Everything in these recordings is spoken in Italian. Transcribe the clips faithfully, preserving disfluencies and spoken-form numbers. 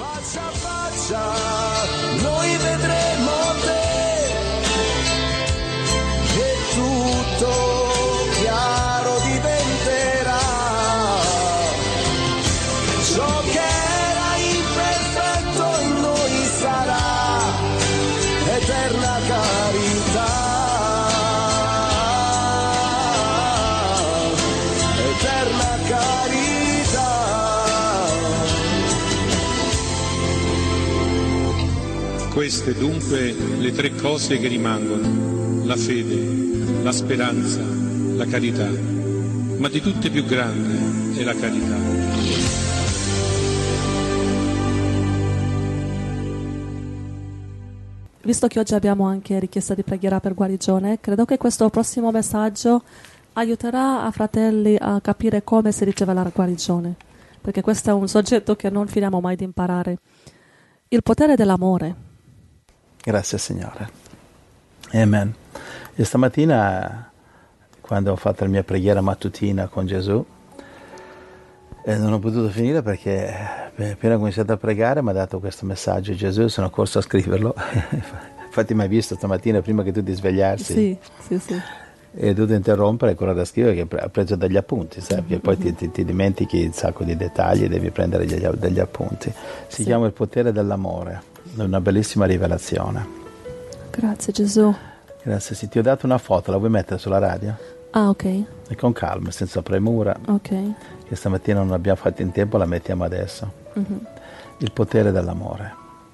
Faccia a faccia, noi vedremo te e tutto chiaro diventerà. Ciò che era imperfetto in noi sarà eterna carità. Eterna carità. Queste dunque le tre cose che rimangono: la fede, la speranza, la carità, ma di tutte più grande è la carità. Visto che oggi abbiamo anche richiesta di preghiera per guarigione, credo che questo prossimo messaggio aiuterà a fratelli a capire come si riceve la guarigione, perché questo è un soggetto che non finiamo mai di imparare. Il potere dell'amore. Grazie Signore. Amen. E stamattina, quando ho fatto la mia preghiera mattutina con Gesù, eh, non ho potuto finire perché eh, appena ho cominciato a pregare mi ha dato questo messaggio Gesù, sono corso a scriverlo. Infatti mi hai visto stamattina prima che tu ti svegliassi. Sì, sì, sì. E ho dovuto interrompere ancora da scrivere, che ho preso degli appunti, sai, mm-hmm. Che poi ti, ti, ti dimentichi un sacco di dettagli e devi prendere degli, degli appunti. Si sì. chiama il potere dell'amore, è una bellissima rivelazione. Grazie Gesù. Grazie, sì, ti ho dato una foto, la vuoi mettere sulla radio? Ah, ok. E con calma, senza premura. Ok. Che stamattina non abbiamo fatto in tempo, la mettiamo adesso. Mm-hmm. Il potere dell'amore.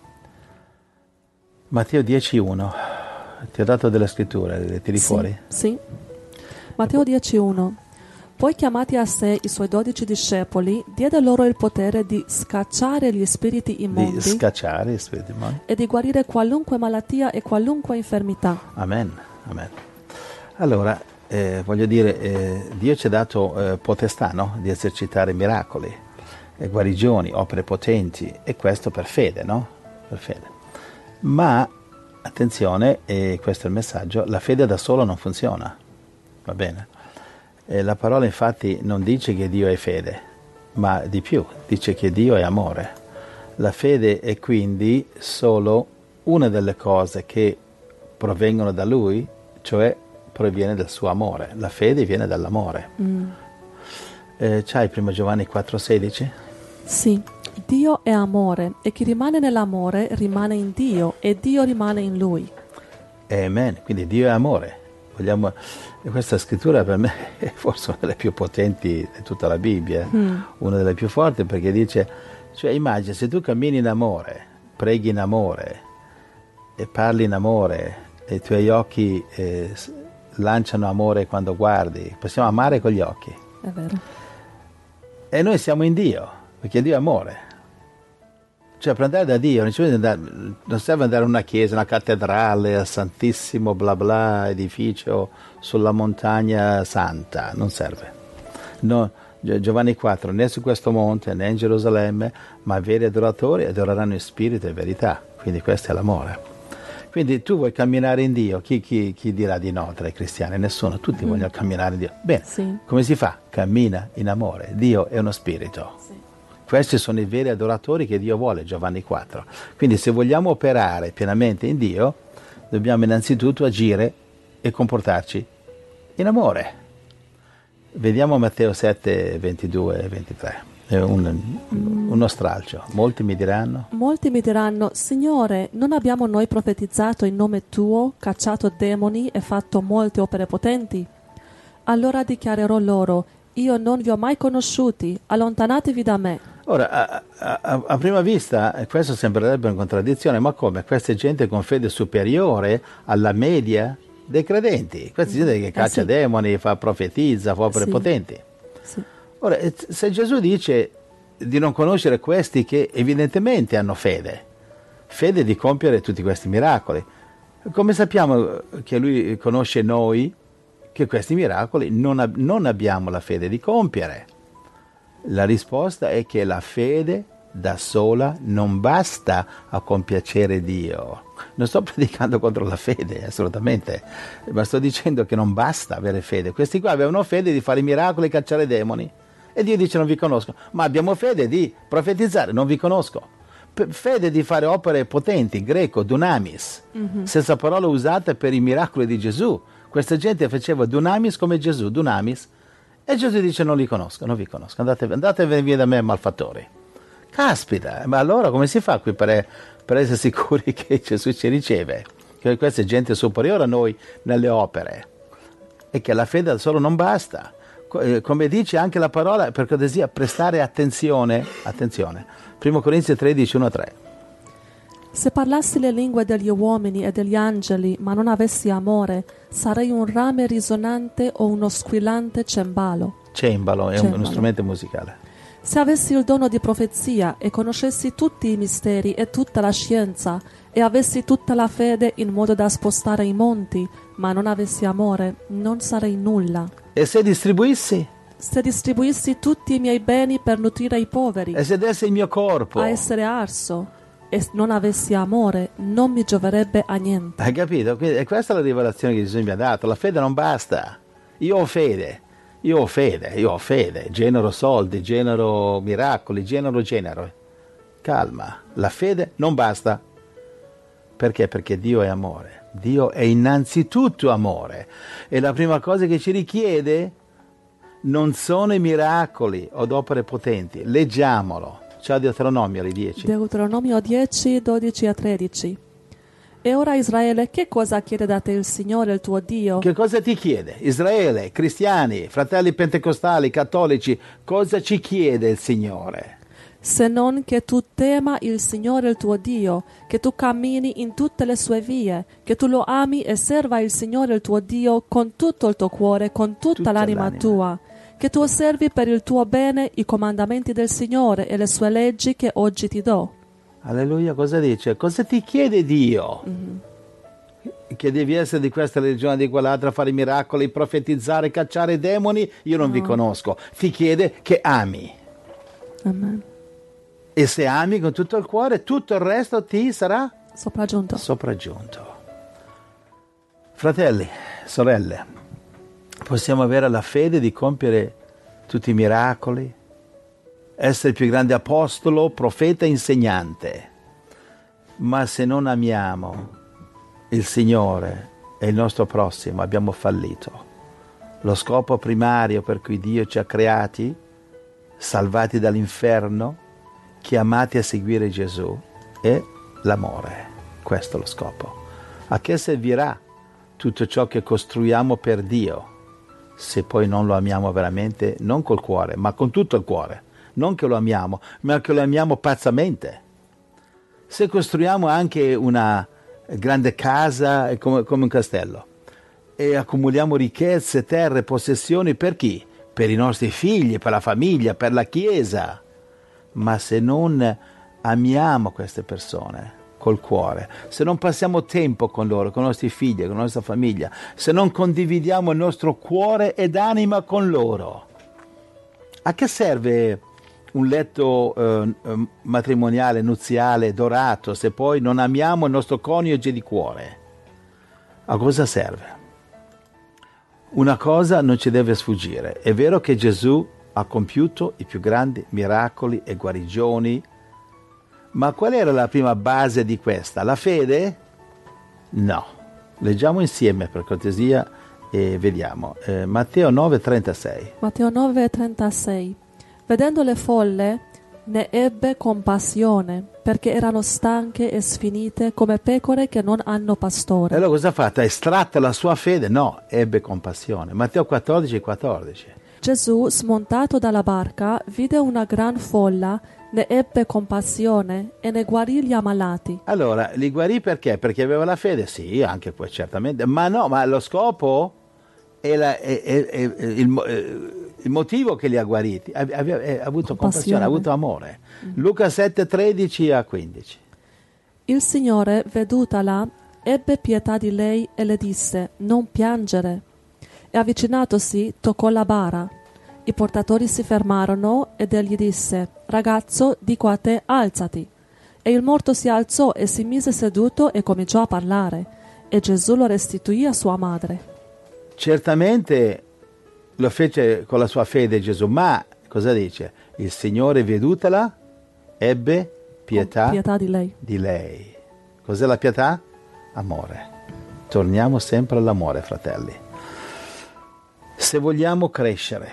Matteo dieci uno. Ti ho dato delle scritture, le tiri sì, fuori? Sì. Matteo dieci uno. Poi chiamati a sé i suoi dodici discepoli, diede loro il potere di scacciare gli spiriti immondi. Di scacciare gli spiriti immondi. E di guarire qualunque malattia e qualunque infermità. Amen. Amen. Allora, eh, voglio dire, eh, Dio ci ha dato eh, potestà, no? Di esercitare miracoli, eh, guarigioni, opere potenti, e questo per fede, no? Per fede. Ma attenzione, e questo è il messaggio, la fede da solo non funziona, va bene? E la parola infatti non dice che Dio è fede, ma di più, dice che Dio è amore. La fede è quindi solo una delle cose che provengono da Lui, cioè proviene dal suo amore. La fede viene dall'amore. Mm. Eh, c'hai primo Giovanni quattro sedici? Sì. Dio è amore e chi rimane nell'amore rimane in Dio e Dio rimane in lui. Amen. Quindi Dio è amore. Vogliamo... E questa scrittura per me è forse una delle più potenti di tutta la Bibbia, mm. una delle più forti, perché dice, cioè immagina se tu cammini in amore, preghi in amore e parli in amore e i tuoi occhi eh, lanciano amore quando guardi, possiamo amare con gli occhi. È vero. E noi siamo in Dio, perché Dio è amore. Cioè per andare da Dio non, andare, non serve andare a una chiesa, una cattedrale, al santissimo bla bla edificio sulla montagna santa, non serve. No, Giovanni quattro, né su questo monte né in Gerusalemme, ma veri adoratori adoreranno in spirito e verità. Quindi questo è l'amore. Quindi tu vuoi camminare in Dio, chi, chi, chi dirà di no tra i cristiani? Nessuno, tutti mm. vogliono camminare in Dio. Bene, sì. Come si fa? Cammina in amore. Dio è uno spirito. Sì. Questi sono i veri adoratori che Dio vuole, Giovanni quattro. Quindi se vogliamo operare pienamente in Dio, dobbiamo innanzitutto agire e comportarci in amore. Vediamo Matteo sette, ventidue e ventitré. È un, uno stralcio. Molti mi diranno? Molti mi diranno, Signore, non abbiamo noi profetizzato in nome Tuo, cacciato demoni e fatto molte opere potenti? Allora dichiarerò loro, io non vi ho mai conosciuti, allontanatevi da me. Ora, a, a, a prima vista questo sembrerebbe una contraddizione, ma come? Questa è gente con fede superiore alla media dei credenti. Questa è gente che caccia eh sì. demoni, fa, profetizza, fa opere sì. potenti. Sì. Ora, se Gesù dice di non conoscere questi che evidentemente hanno fede, fede di compiere tutti questi miracoli, come sappiamo che Lui conosce noi che questi miracoli non, ab- non abbiamo la fede di compiere? La risposta è che la fede da sola non basta a compiacere Dio. Non sto predicando contro la fede, assolutamente, ma sto dicendo che non basta avere fede. Questi qua avevano fede di fare miracoli e cacciare demoni. E Dio dice non vi conosco. Ma abbiamo fede di profetizzare, non vi conosco. P- fede di fare opere potenti, in greco, dunamis, mm-hmm. stessa parola usata per i miracoli di Gesù. Questa gente faceva dunamis come Gesù, dunamis, e Gesù dice non li conosco, non vi conosco, andate, andate via da me malfattori. Caspita, ma allora come si fa qui per, per essere sicuri che Gesù ci riceve? Che questa è gente superiore a noi nelle opere e che la fede da solo non basta. Come dice anche la parola, per cortesia, prestare attenzione, attenzione, primo Corinzi tredici, uno a tre. Se parlassi le lingue degli uomini e degli angeli, ma non avessi amore, sarei un rame risonante o uno squillante cembalo. Cembalo è Cembalo. uno strumento musicale. Se avessi il dono di profezia e conoscessi tutti i misteri e tutta la scienza, e avessi tutta la fede in modo da spostare i monti, ma non avessi amore, non sarei nulla. E se distribuissi? Se distribuissi tutti i miei beni per nutrire i poveri, E se dessi il mio corpo? a essere arso, e non avessi amore, non mi gioverebbe a niente. Hai capito? Quindi, e questa è la rivelazione che Gesù mi ha dato. La fede non basta. Io ho fede, io ho fede, io ho fede. Genero soldi, genero miracoli, genero genero. Calma, la fede non basta. Perché? Perché Dio è amore. Dio è innanzitutto amore. E la prima cosa che ci richiede non sono i miracoli o opere potenti. Leggiamolo. Ciao Deuteronomio dieci. Deuteronomio dieci, dodici a tredici. E ora Israele, che cosa chiede da te il Signore, il tuo Dio? Che cosa ti chiede? Israele, cristiani, fratelli pentecostali, cattolici, cosa ci chiede il Signore? Se non che tu tema il Signore il tuo Dio, che tu cammini in tutte le sue vie, che tu lo ami e serva il Signore il tuo Dio con tutto il tuo cuore, con tutta, Tutta l'anima, l'anima. tua, che tu osservi per il tuo bene i comandamenti del Signore e le sue leggi che oggi ti do. Alleluia, cosa dice? Cosa ti chiede Dio? Mm-hmm. Che devi essere di questa religione, di quell'altra, fare miracoli, profetizzare, cacciare demoni? Io non No. vi conosco. Ti chiede che ami. Amen. E se ami con tutto il cuore, tutto il resto ti sarà Sopraggiunto. sopraggiunto. Fratelli, sorelle, possiamo avere la fede di compiere tutti i miracoli, essere il più grande apostolo, profeta, insegnante, ma se non amiamo il Signore e il nostro prossimo abbiamo fallito. Lo scopo primario per cui Dio ci ha creati, salvati dall'inferno, chiamati a seguire Gesù, è l'amore. Questo è lo scopo. A che servirà tutto ciò che costruiamo per Dio se poi non lo amiamo veramente, non col cuore, ma con tutto il cuore? Non che lo amiamo, ma che lo amiamo pazzamente. Se costruiamo anche una grande casa come, come un castello e accumuliamo ricchezze, terre, possessioni, per chi? Per i nostri figli, per la famiglia, per la Chiesa. Ma se non amiamo queste persone col cuore, se non passiamo tempo con loro, con i nostri figli, con la nostra famiglia, se non condividiamo il nostro cuore ed anima con loro, a che serve un letto eh, matrimoniale, nuziale, dorato, se poi non amiamo il nostro coniuge di cuore? A cosa serve? Una cosa non ci deve sfuggire. È vero che Gesù ha compiuto i più grandi miracoli e guarigioni, ma qual era la prima base di questa? La fede? No. Leggiamo insieme per cortesia e vediamo. Eh, Matteo nove trentasei. Matteo nove trentasei. Vedendo le folle, ne ebbe compassione, perché erano stanche e sfinite come pecore che non hanno E pastore. allora cosa ha fatto? Ha estratto la sua fede? No, ebbe compassione. Matteo quattordici quattordici. Gesù, smontato dalla barca, vide una gran folla, ne ebbe compassione e ne guarì gli ammalati. Allora, li guarì perché? Perché aveva la fede? Sì, anche poi certamente, ma no, ma lo scopo è, la, è, è, è il, il motivo che li ha guariti. Ha, ha, ha avuto compassione, ha avuto amore. Mm. Luca sette tredici a quindici. Il Signore, vedutala, ebbe pietà di lei e le disse: non piangere. E avvicinatosi toccò la bara. I portatori si fermarono ed egli disse: ragazzo, dico a te, alzati. E il morto si alzò e si mise seduto e cominciò a parlare. E Gesù lo restituì a sua madre. Certamente lo fece con la sua fede Gesù, ma cosa dice? Il Signore, vedutela, ebbe pietà, pietà di lei. di lei. Cos'è la pietà? Amore. Torniamo sempre all'amore, fratelli. Se vogliamo crescere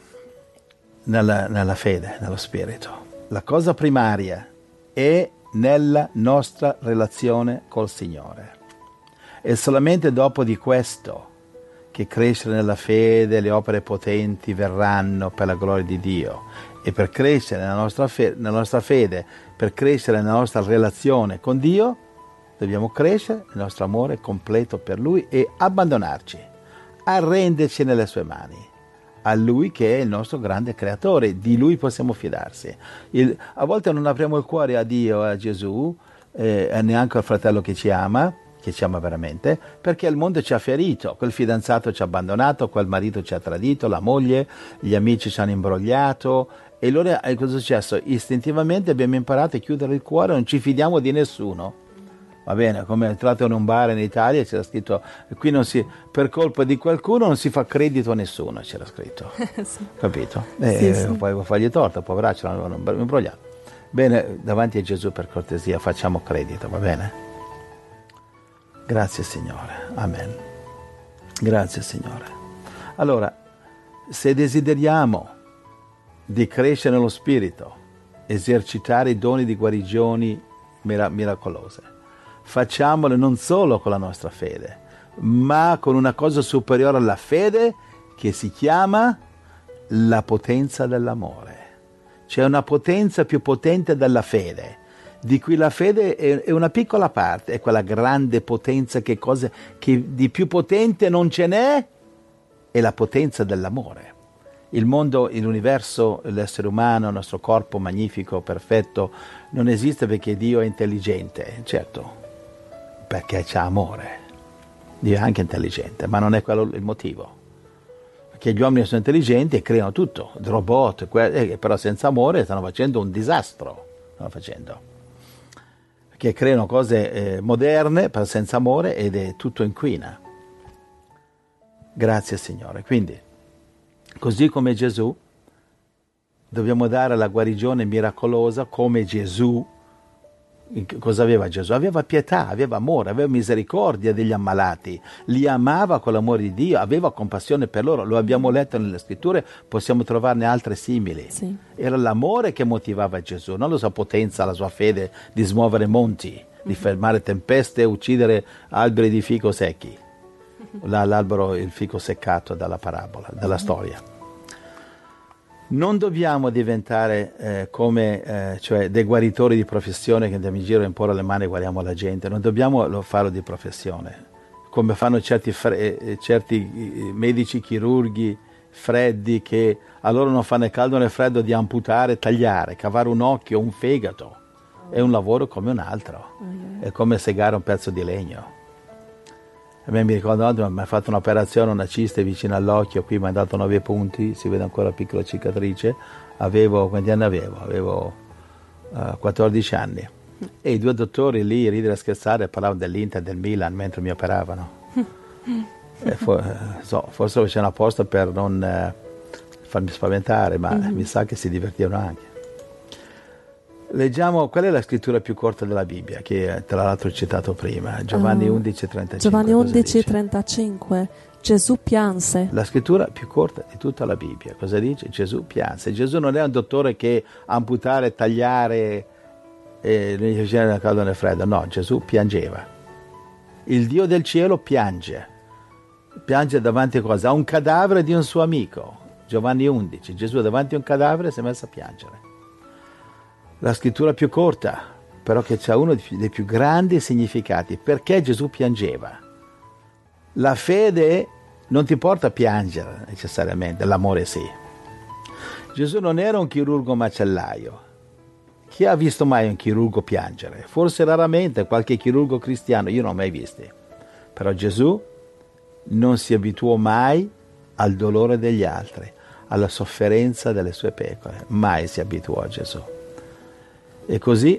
nella, nella fede, nello spirito, la cosa primaria è nella nostra relazione col Signore. E solamente dopo di questo che crescere nella fede, le opere potenti verranno per la gloria di Dio. E per crescere nella nostra, fe- nella nostra fede, per crescere nella nostra relazione con Dio, dobbiamo crescere nel nostro amore completo per Lui e abbandonarci, arrenderci nelle sue mani, a Lui che è il nostro grande creatore, di Lui possiamo fidarsi. Il, a volte non apriamo il cuore a Dio, a Gesù, eh, e neanche al fratello che ci ama, che ci ama veramente, perché il mondo ci ha ferito, quel fidanzato ci ha abbandonato, quel marito ci ha tradito, la moglie, gli amici ci hanno imbrogliato, e allora eh, cosa è successo? Istintivamente abbiamo imparato a chiudere il cuore, non ci fidiamo di nessuno. Va bene, come entrato in un bar in Italia c'era scritto, qui non si, per colpa di qualcuno non si fa credito a nessuno, c'era scritto. Sì. Capito? E sì, sì. Poi fargli torto, poveraccio, l'hanno imbrogliato. Bene, davanti a Gesù per cortesia facciamo credito, va bene? Grazie Signore, amen. Grazie Signore. Allora, se desideriamo di crescere nello spirito, esercitare i doni di guarigioni mira- miracolose, facciamole non solo con la nostra fede, ma con una cosa superiore alla fede che si chiama la potenza dell'amore. C'è una potenza più potente della fede, di cui la fede è una piccola parte, è quella grande potenza che, cose, che di più potente non ce n'è, è la potenza dell'amore. Il mondo, l'universo, l'essere umano, il nostro corpo magnifico, perfetto, non esiste perché Dio è intelligente, certo, perché c'ha amore. Dio è anche intelligente, ma non è quello il motivo. Perché gli uomini sono intelligenti e creano tutto, robot, que- però senza amore stanno facendo un disastro, stanno facendo. Perché creano cose eh, moderne, però senza amore, ed è tutto inquina. Grazie Signore. Quindi, così come Gesù, dobbiamo dare la guarigione miracolosa come Gesù. Cosa aveva Gesù? Aveva pietà, aveva amore, aveva misericordia degli ammalati, li amava con l'amore di Dio, aveva compassione per loro. Lo abbiamo letto nelle scritture, possiamo trovarne altre simili. Sì. Era l'amore che motivava Gesù, non la sua potenza, la sua fede di smuovere monti, mm-hmm. di fermare tempeste e uccidere alberi di fico secchi. L'albero, il fico seccato dalla parabola, dalla storia. Non dobbiamo diventare eh, come eh, cioè dei guaritori di professione che andiamo in giro a imporre le mani e guariamo la gente. Non dobbiamo farlo di professione, come fanno certi, fre- certi medici chirurghi freddi che a loro non fa né caldo né freddo di amputare, tagliare, cavare un occhio, un fegato. È un lavoro come un altro, è come segare un pezzo di legno. A me mi ricordo, mi ha fatto un'operazione, una ciste vicino all'occhio, qui mi ha dato nove punti, si vede ancora piccola cicatrice, avevo, quanti anni avevo? Avevo uh, quattordici anni. E i due dottori lì, ridere e scherzare, parlavano dell'Inter, del Milan, mentre mi operavano. E for, so, forse lo facevano apposta per non uh, farmi spaventare, ma mm-hmm. mi sa che si divertivano anche. Leggiamo, qual è la scrittura più corta della Bibbia, che tra l'altro ho citato prima, Giovanni uh, undici trentacinque. Giovanni undici trentacinque, Gesù pianse. La scrittura più corta di tutta la Bibbia, cosa dice? Gesù pianse. Gesù non è un dottore che amputare, tagliare, e non gli faceva né caldo né freddo, no, Gesù piangeva. Il Dio del cielo piange, piange davanti a cosa? A un cadavere di un suo amico, Giovanni undici, Gesù davanti a un cadavere si è messo a piangere. La scrittura più corta, però che ha uno dei più grandi significati. Perché Gesù piangeva? La fede non ti porta a piangere necessariamente, l'amore sì. Gesù non era un chirurgo macellaio. Chi ha visto mai un chirurgo piangere? Forse raramente qualche chirurgo cristiano, io non ho mai visti. Però Gesù non si abituò mai al dolore degli altri, alla sofferenza delle sue pecore. Mai si abituò a Gesù. E così,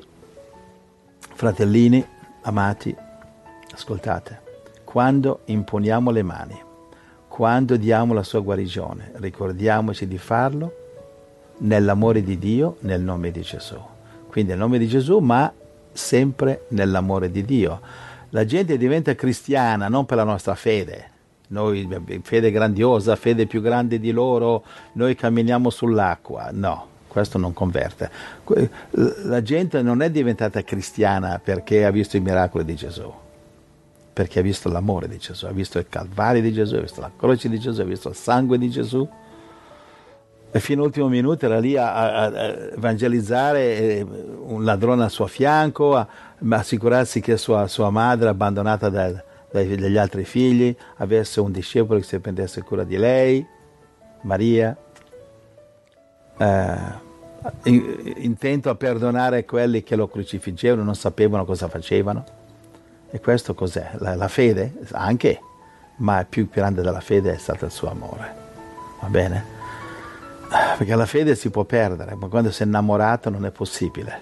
fratellini, amati, ascoltate, quando imponiamo le mani, quando diamo la sua guarigione, ricordiamoci di farlo nell'amore di Dio, nel nome di Gesù. quindi nel nome di Gesù, ma sempre nell'amore di Dio. La gente diventa cristiana non per la nostra fede, noi fede grandiosa, fede più grande di loro, noi camminiamo sull'acqua, no, questo non converte. La gente non è diventata cristiana perché ha visto i miracoli di Gesù, perché ha visto l'amore di Gesù, ha visto il Calvario di Gesù, ha visto la croce di Gesù, ha visto il sangue di Gesù, e fino all'ultimo minuto era lì a, a, a evangelizzare un ladrone al suo fianco, a, a assicurarsi che sua, sua madre, abbandonata da, dai, dagli altri figli, avesse un discepolo che si prendesse cura di lei, Maria, eh, in, intento a perdonare quelli che lo crocifiggevano, non sapevano cosa facevano. E questo cos'è? La, la fede? Anche, ma più grande della fede è stato il suo amore. Va bene? Perché la fede si può perdere, ma quando sei innamorato non è possibile.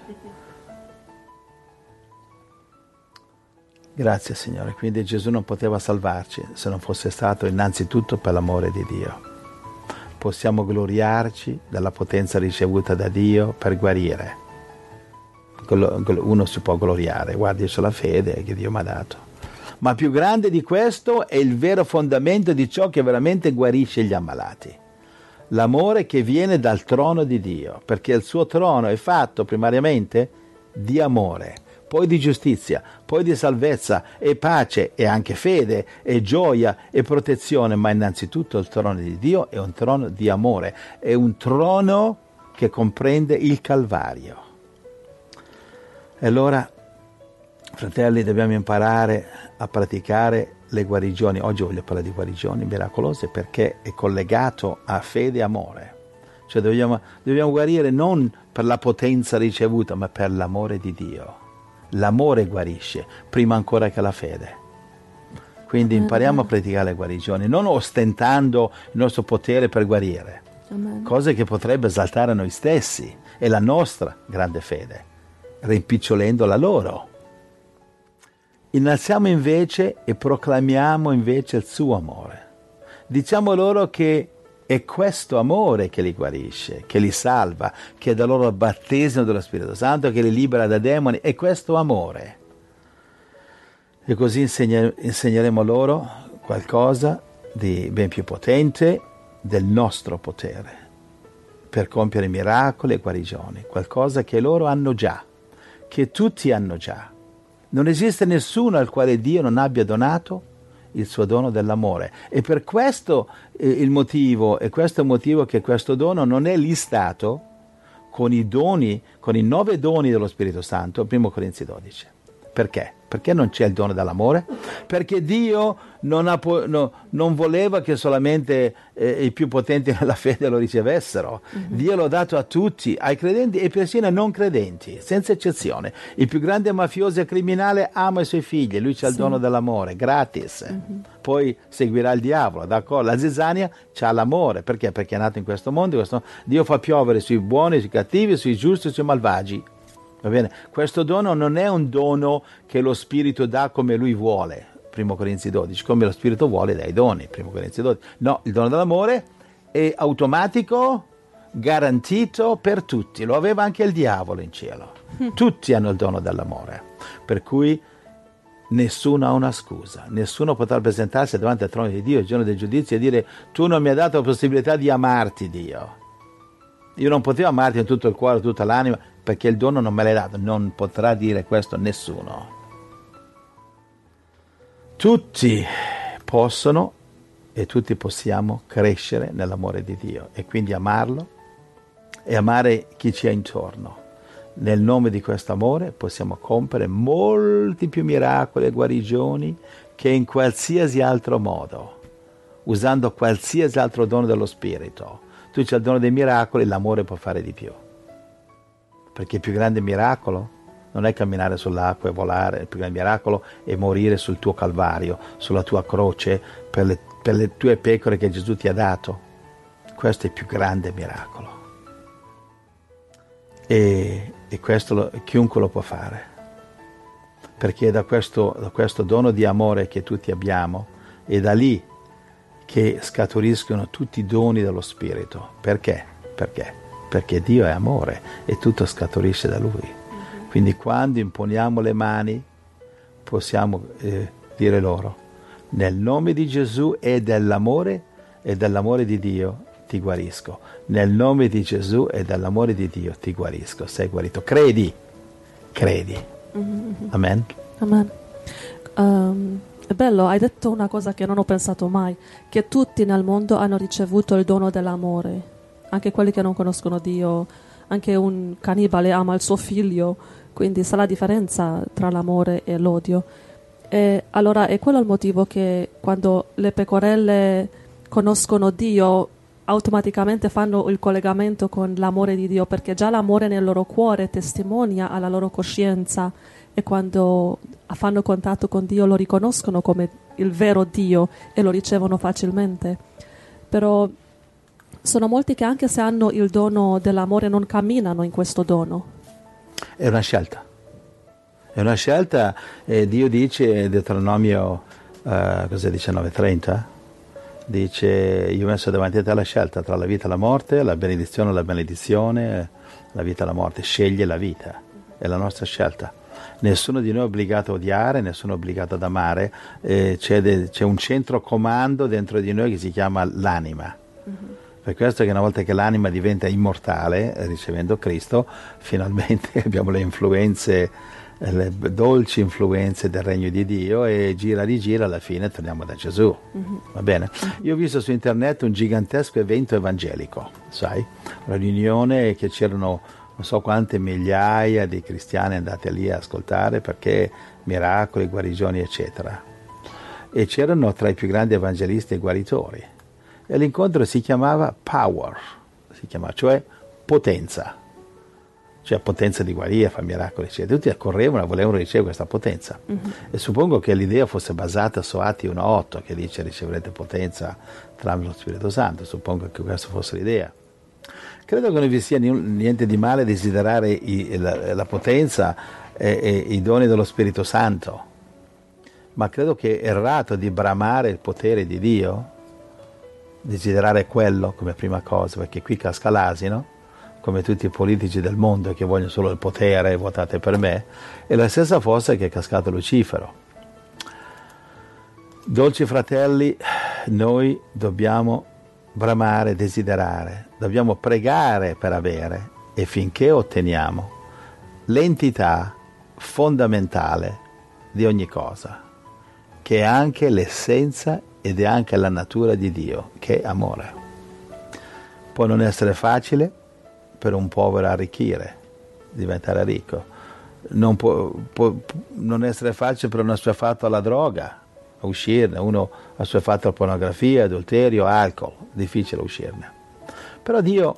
Grazie Signore, quindi Gesù non poteva salvarci se non fosse stato innanzitutto per l'amore di Dio. Possiamo gloriarci della potenza ricevuta da Dio per guarire. Uno si può gloriare, guardi, c'è la fede che Dio mi ha dato. Ma più grande di questo è il vero fondamento di ciò che veramente guarisce gli ammalati. L'amore che viene dal trono di Dio, perché il suo trono è fatto primariamente di amore, poi di giustizia, poi di salvezza e pace e anche fede e gioia e protezione, ma innanzitutto il trono di Dio è un trono di amore, è un trono che comprende il Calvario. E allora, fratelli, dobbiamo imparare a praticare le guarigioni. Oggi voglio parlare di guarigioni miracolose perché è collegato a fede e amore. Cioè dobbiamo, dobbiamo guarire non per la potenza ricevuta, ma per l'amore di Dio. L'amore guarisce prima ancora che la fede. Quindi impariamo a praticare le guarigioni, non ostentando il nostro potere per guarire, Amen. Cose che potrebbe esaltare noi stessi e la nostra grande fede, rimpicciolendo la loro. Innalziamo invece e proclamiamo invece il suo amore. Diciamo loro che è questo amore che li guarisce, che li salva, che dà loro il battesimo dello Spirito Santo, che li libera da demoni, è questo amore. E così insegner- insegneremo loro qualcosa di ben più potente del nostro potere, per compiere miracoli e guarigioni, qualcosa che loro hanno già, che tutti hanno già. Non esiste nessuno al quale Dio non abbia donato il suo dono dell'amore. E per questo eh, il motivo, e questo è il motivo che questo dono non è listato con i doni, con i nove doni dello Spirito Santo, primo Corinzi dodici. Perché? Perché non c'è il dono dell'amore? Perché Dio non, ha, no, non voleva che solamente eh, i più potenti nella fede lo ricevessero. Mm-hmm. Dio l'ha dato a tutti, ai credenti e persino ai non credenti, senza eccezione. Il più grande mafioso e criminale ama i suoi figli, lui c'ha sì. il dono dell'amore, gratis. Mm-hmm. Poi seguirà il diavolo, d'accordo? La zizzania c'ha l'amore, perché? Perché è nato in questo mondo, questo... Dio fa piovere sui buoni, sui cattivi, sui giusti e sui malvagi. Va bene? Questo dono non è un dono che lo Spirito dà come lui vuole, primo Corinzi dodici, come lo Spirito vuole dai doni, primo Corinzi dodici. No, il dono dell'amore è automatico, garantito per tutti, lo aveva anche il diavolo in cielo. Tutti hanno il dono dell'amore, per cui nessuno ha una scusa, nessuno potrà presentarsi davanti al trono di Dio il giorno del giudizio e dire: tu non mi hai dato la possibilità di amarti, Dio. Io non potevo amarti in tutto il cuore, tutta l'anima, perché il dono non me l'hai dato. Non potrà dire questo nessuno. Tutti possono e tutti possiamo crescere nell'amore di Dio e quindi amarlo e amare chi ci è intorno. Nel nome di questo amore possiamo compiere molti più miracoli e guarigioni che in qualsiasi altro modo, usando qualsiasi altro dono dello Spirito. Tu c'hai il dono dei miracoli, l'amore può fare di più. Perché il più grande miracolo non è camminare sull'acqua e volare, il più grande miracolo è morire sul tuo Calvario, sulla tua croce, per le, per le tue pecore che Gesù ti ha dato. Questo è il più grande miracolo. E, e questo lo, chiunque lo può fare. Perché da questo, da questo dono di amore che tutti abbiamo, è da lì che scaturiscono tutti i doni dello Spirito. Perché? Perché? Perché Dio è amore e tutto scaturisce da Lui. Quindi quando imponiamo le mani possiamo eh, dire loro, nel nome di Gesù e dell'amore e dell'amore di Dio ti guarisco. Nel nome di Gesù e dell'amore di Dio ti guarisco. Sei guarito. Credi. Credi. Mm-hmm. Amen. Amen. Um, è bello, hai detto una cosa che non ho pensato mai, che tutti nel mondo hanno ricevuto il dono dell'amore, anche quelli che non conoscono Dio, anche un cannibale ama il suo figlio, quindi sa la differenza tra l'amore e l'odio. E allora è quello il motivo che quando le pecorelle conoscono Dio automaticamente fanno il collegamento con l'amore di Dio, perché già l'amore nel loro cuore testimonia alla loro coscienza, e quando fanno contatto con Dio lo riconoscono come il vero Dio e lo ricevono facilmente. Però sono molti che anche se hanno il dono dell'amore non camminano in questo dono. È una scelta. È una scelta, e Dio dice, Deuteronomio uh, cos'è, diciannove trenta, dice, io ho messo davanti a te la scelta tra la vita e la morte, la benedizione e la benedizione, la vita e la morte. Sceglie la vita, è la nostra scelta. Nessuno di noi è obbligato a odiare, nessuno è obbligato ad amare, eh, c'è, de, c'è un centro comando dentro di noi che si chiama l'anima. Mm-hmm. Per questo che una volta che l'anima diventa immortale, ricevendo Cristo, finalmente abbiamo le influenze, le dolci influenze del regno di Dio, e gira rigira alla fine torniamo da Gesù. Mm-hmm. Va bene? Mm-hmm. Io ho visto su internet un gigantesco evento evangelico, sai? Una riunione che c'erano non so quante migliaia di cristiani andati lì a ascoltare, perché miracoli, guarigioni eccetera, e c'erano tra i più grandi evangelisti e guaritori, e l'incontro si chiamava Power, si chiamava, cioè potenza, cioè potenza di guarire, fare miracoli eccetera. Tutti accorrevano e volevano ricevere questa potenza. Mm-hmm. E suppongo che l'idea fosse basata su Atti uno otto, che dice riceverete potenza tramite lo Spirito Santo. Suppongo che questa fosse l'idea. Credo che non vi sia niente di male desiderare i, la, la potenza e, e i doni dello Spirito Santo, ma credo che è errato di bramare il potere di Dio, desiderare quello come prima cosa, perché qui casca l'asino, come tutti i politici del mondo che vogliono solo il potere, votate per me, e la stessa forza che è cascato Lucifero. Dolci fratelli, noi dobbiamo bramare, desiderare, dobbiamo pregare per avere, e finché otteniamo l'entità fondamentale di ogni cosa, che è anche l'essenza ed è anche la natura di Dio, che è amore. Può non essere facile per un povero arricchire, diventare ricco, non può, può non essere facile per un assuefatto alla droga uscirne, uno assuefatto alla pornografia, adulterio, alcol, difficile uscirne. Però Dio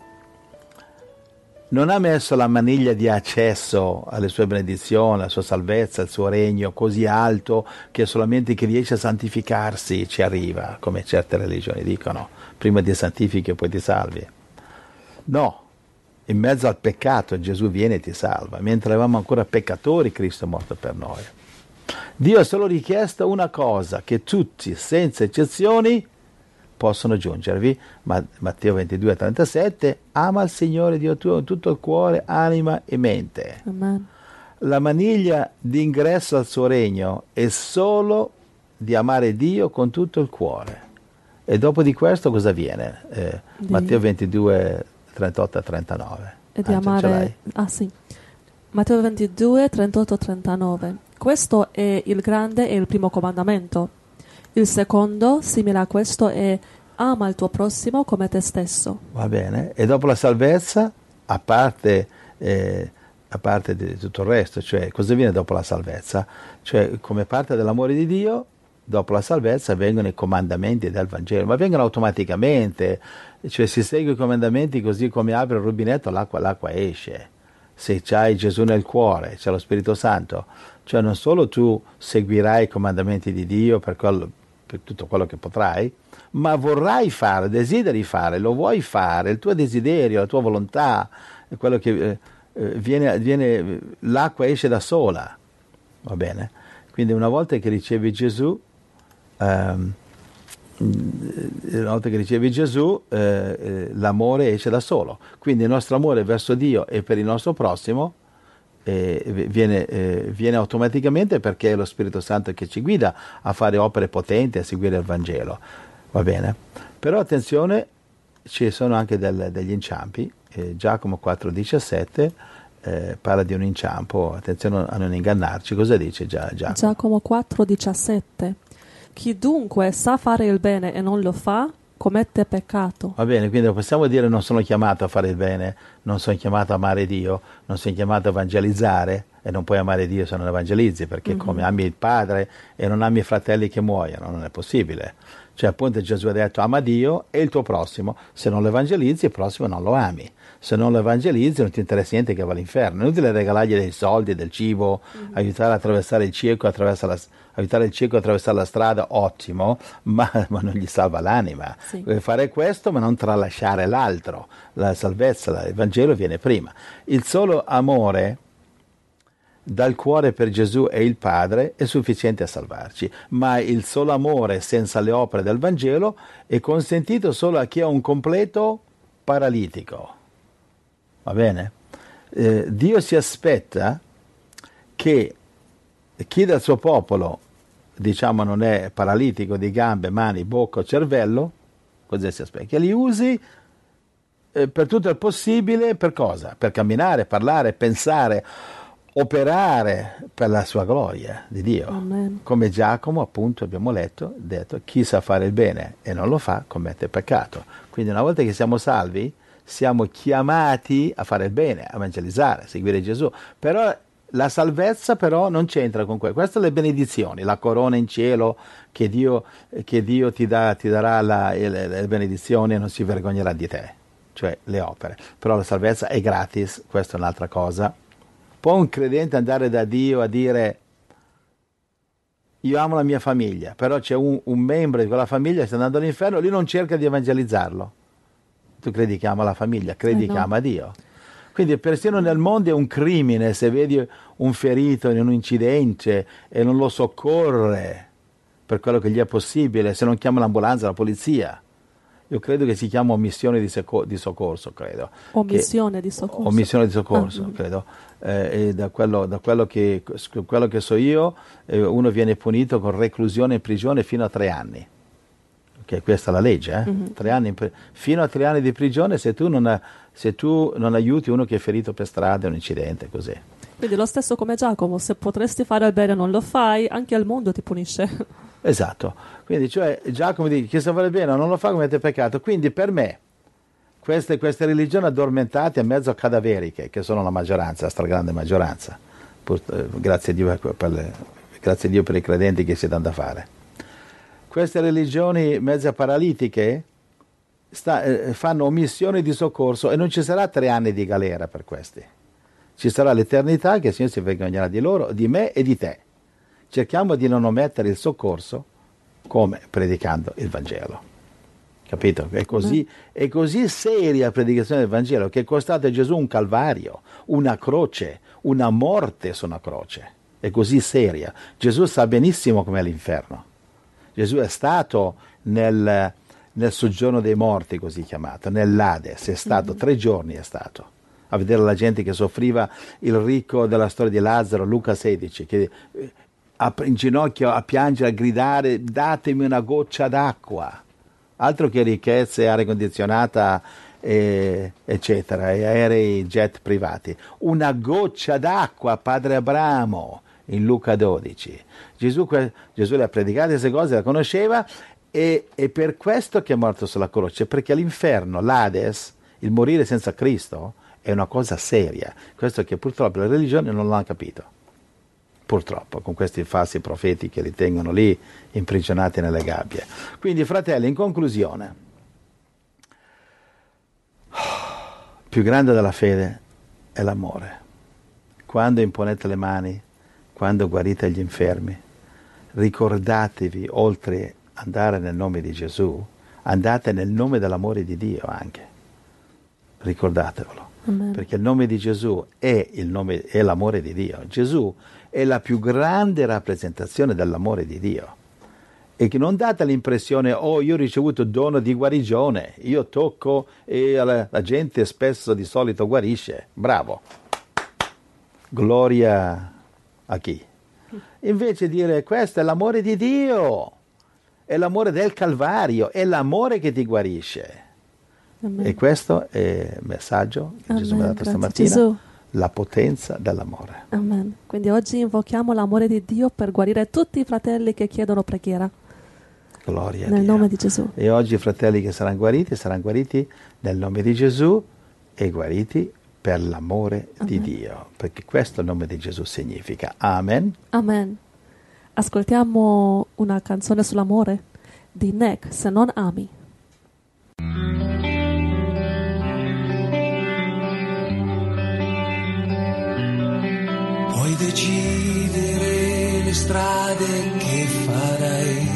non ha messo la maniglia di accesso alle sue benedizioni, alla sua salvezza, al suo regno così alto che solamente chi riesce a santificarsi ci arriva, come certe religioni dicono, prima ti santifichi e poi ti salvi. No, in mezzo al peccato Gesù viene e ti salva. Mentre eravamo ancora peccatori, Cristo è morto per noi. Dio ha solo richiesto una cosa, che tutti, senza eccezioni, possono giungervi. Matteo ventidue trentasette, ama il Signore Dio tuo con tutto il cuore, anima e mente. Amen. La maniglia d'ingresso al suo regno è solo di amare Dio con tutto il cuore. E dopo di questo cosa viene? Eh, di... Matteo ventidue trentotto a trentanove. E di ah, amare... Ah sì. Matteo ventidue trentotto trentanove. Questo è il grande e il primo comandamento. Il secondo, simile a questo, è ama il tuo prossimo come te stesso. Va bene. E dopo la salvezza, a parte, eh, a parte di tutto il resto, cioè cosa viene dopo la salvezza? Cioè come parte dell'amore di Dio, dopo la salvezza vengono i comandamenti del Vangelo, ma vengono automaticamente, cioè si segue i comandamenti così come apre il rubinetto, l'acqua, l'acqua esce. Se c'hai Gesù nel cuore, c'è lo Spirito Santo, cioè non solo tu seguirai i comandamenti di Dio per, quello, per tutto quello che potrai, ma vorrai fare, desideri fare, lo vuoi fare, il tuo desiderio, la tua volontà, è quello che eh, viene, viene, l'acqua esce da sola, va bene? Quindi una volta che ricevi Gesù, ehm, una volta che ricevi Gesù, eh, l'amore esce da solo. Quindi il nostro amore verso Dio e per il nostro prossimo eh, viene, eh, viene automaticamente perché è lo Spirito Santo che ci guida a fare opere potenti, a seguire il Vangelo. Va bene? Però attenzione, ci sono anche del, degli inciampi. eh, Giacomo quattro diciassette eh, parla di un inciampo, attenzione a non ingannarci. Cosa dice Gia- Giacomo? Giacomo quattro diciassette. Chi dunque sa fare il bene e non lo fa, commette peccato. Va bene, quindi possiamo dire non sono chiamato a fare il bene, non sono chiamato a amare Dio, non sono chiamato a evangelizzare, e non puoi amare Dio se non evangelizzi, perché mm-hmm. come ami il Padre e non ami i fratelli che muoiono, non è possibile. Cioè appunto Gesù ha detto ama Dio e il tuo prossimo, se non lo evangelizzi il prossimo non lo ami, se non lo evangelizzi non ti interessa niente che va all'inferno, è inutile regalargli dei soldi, del cibo, mm-hmm. aiutare a attraversare il cieco, attraverso la, aiutare il cieco a attraversare la strada, ottimo, ma, ma non gli salva l'anima. Sì. Puoi fare questo ma non tralasciare l'altro, la salvezza, il Vangelo viene prima. Il solo amore dal cuore per Gesù e il Padre è sufficiente a salvarci, ma il solo amore senza le opere del Vangelo è consentito solo a chi ha un completo paralitico. Va bene? Eh, Dio si aspetta che chi del suo popolo, diciamo, non è paralitico di gambe, mani, bocca o cervello, cosa si aspetta? Che li usi eh, per tutto il possibile, per cosa? Per camminare, parlare, pensare, operare per la sua gloria di Dio. Amen. Come Giacomo appunto abbiamo letto, detto chi sa fare il bene e non lo fa commette peccato. Quindi una volta che siamo salvi siamo chiamati a fare il bene, a evangelizzare, a seguire Gesù. Però la salvezza però non c'entra con questo. Queste sono le benedizioni, la corona in cielo che Dio, che Dio ti, dà, ti darà la, le, le benedizioni e non si vergognerà di te, cioè le opere. Però la salvezza è gratis, questa è un'altra cosa. Può un credente andare da Dio a dire io amo la mia famiglia, però c'è un, un membro di quella famiglia che sta andando all'inferno, lui non cerca di evangelizzarlo. Tu credi che ama la famiglia, credi eh no. che ama Dio. Quindi persino nel mondo è un crimine se vedi un ferito in un incidente e non lo soccorre per quello che gli è possibile, se non chiama l'ambulanza, la polizia. Io credo che si chiama omissione di, seco- di soccorso, credo. Omissione che, di soccorso. Omissione di soccorso, ah, credo. Eh, e da quello, da quello, che, quello che so io, eh, uno viene punito con reclusione in prigione fino a tre anni. Che questa è la legge, eh? Mm-hmm. Tre anni in pri- fino a tre anni di prigione se tu, non, se tu non aiuti uno che è ferito per strada, un incidente, così. Quindi lo stesso come Giacomo, se potresti fare il bene e non lo fai, anche il mondo ti punisce. Esatto, quindi cioè Giacomo dice chi sa fare bene non lo fa commette peccato, quindi per me queste, queste religioni addormentate a mezzo cadaveriche, che sono la maggioranza, la stragrande maggioranza, pur, eh, grazie, a Dio per le, grazie a Dio per i credenti che si danno da fare, queste religioni mezze paralitiche sta, eh, fanno omissione di soccorso e non ci sarà tre anni di galera per questi, ci sarà l'eternità che il Signore si vergognerà di loro, di me e di te. Cerchiamo di non omettere il soccorso come predicando il Vangelo. Capito? È così, è così seria la predicazione del Vangelo che è costato a Gesù un calvario, una croce, una morte su una croce. È così seria. Gesù sa benissimo com'è l'inferno. Gesù è stato nel, nel soggiorno dei morti, così chiamato, nell'Ades, è stato, mm-hmm. tre giorni è stato. A vedere la gente che soffriva, il ricco della storia di Lazzaro, Luca sedici, che in ginocchio a piangere, a gridare datemi una goccia d'acqua, altro che ricchezze, aria condizionata e, eccetera, e aerei jet privati, una goccia d'acqua, padre Abramo in Luca dodici. Gesù, Gesù le ha predicate queste cose, le conosceva e è per questo che è morto sulla croce, perché l'inferno, l'Ades, il morire senza Cristo è una cosa seria, questo che purtroppo le religioni non l'hanno capito. Purtroppo, con questi falsi profeti che li tengono lì imprigionati nelle gabbie. Quindi, fratelli, in conclusione, più grande della fede è l'amore. Quando imponete le mani, quando guarite gli infermi, ricordatevi, oltre ad andare nel nome di Gesù, andate nel nome dell'amore di Dio anche. Ricordatevelo. Amen. Perché il nome di Gesù è, il nome, è l'amore di Dio. Gesù è la più grande rappresentazione dell'amore di Dio. E che non date l'impressione, oh, io ho ricevuto il dono di guarigione, io tocco e la, la gente spesso di solito guarisce. Bravo. gloria a chi? Invece dire questo è l'amore di Dio, è l'amore del Calvario, è l'amore che ti guarisce. Amen. E questo è il messaggio che Amen. Gesù mi ha dato Grazie, stamattina, Gesù. la potenza dell'amore. Amen. Quindi oggi invochiamo l'amore di Dio per guarire tutti i fratelli che chiedono preghiera. Gloria a Nel Dio. nome di Gesù. E oggi i fratelli che saranno guariti, saranno guariti nel nome di Gesù e guariti per l'amore Amen. di Dio, perché questo il nome di Gesù significa. Amen. Amen. Ascoltiamo una canzone sull'amore di Nek, Se non ami. Puoi decidere le strade che farai,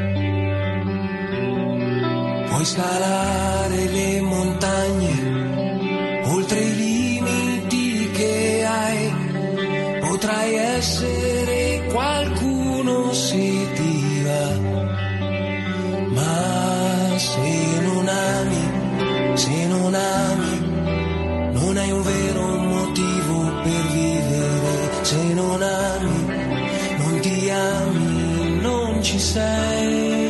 puoi scalare le montagne, oltre i limiti che hai, potrai essere qualcuno se ti va, ma se non ami, se non ami, non hai un vero motivo per vivere. Se non ami, non ti ami, non ci sei.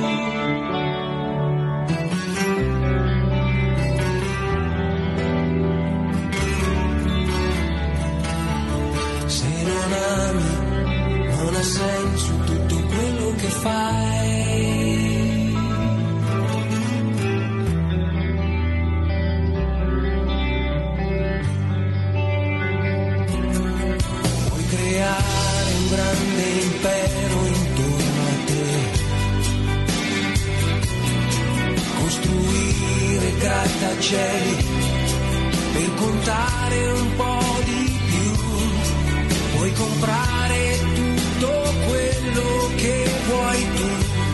Se non ami, non ha senso tutto quello che fai. Creare un grande impero intorno a te, costruire grattacieli per contare un po' di più, puoi comprare tutto quello che vuoi tu,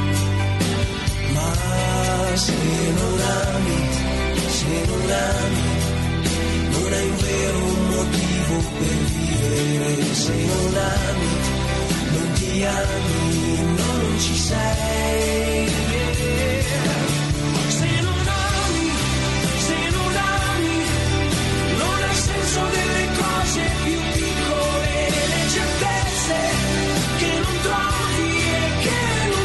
ma se non ami, se non ami, non hai un vero motivo per vivere. Se non ami, non ti ami, non ci sei. Se non ami, se non ami, non ha senso delle cose più piccole, le certezze che non trovi e che non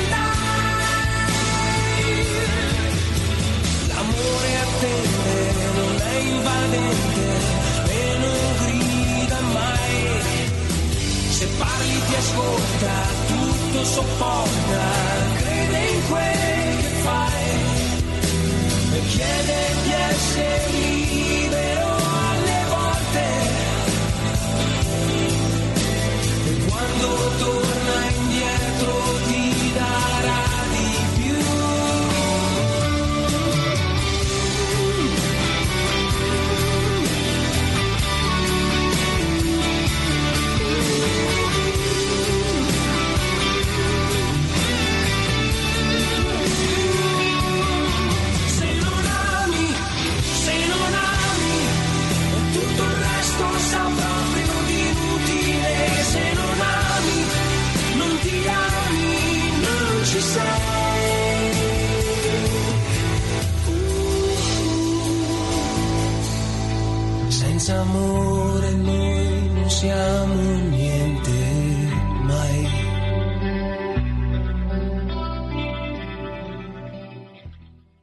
dai. L'amore attende, non è invadente e non grida mai. Se parli ti ascolta, tutto sopporta, crede in quel che fai e chiede di essere libero alle volte. E quando torna indietro ti darà di più. Senza amore noi non siamo niente.